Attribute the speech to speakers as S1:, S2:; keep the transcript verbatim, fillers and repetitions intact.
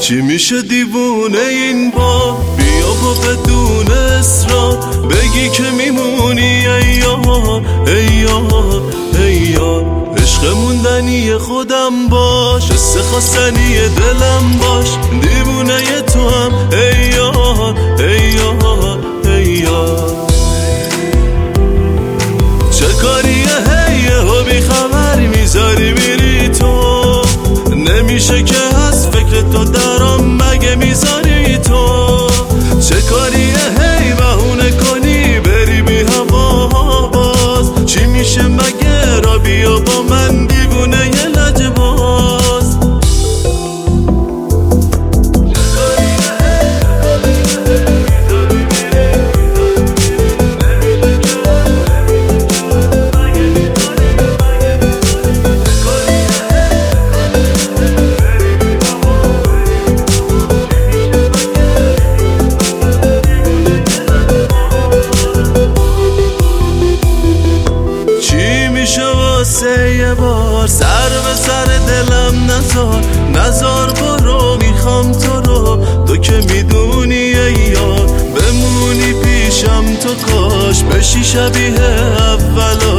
S1: چی میشه دیوونه این بار؟ بیا با بدون اصرار بگی که میمونی ای یار ای یار ای یار. عشق موندنی خودم باش، حس خواستنی دلم باش، دیوونه تو هم ای یار ای یار ای یار. چه کاریه هی ها بی خبری میذاری میری تو، نمیشه که از فکر تو درام مگه میذاری تو. چه کاریه هی بهونه کنی بری بی هوا باز، چی میشه مگه را بیا با من دیوونه یه لجباز. یه بار سر به سر دلم نزار نزار برو، میخوام تو رو، تو که میدونی ای یار، بمونی پیشم تو کاش بشی شبیه اولا.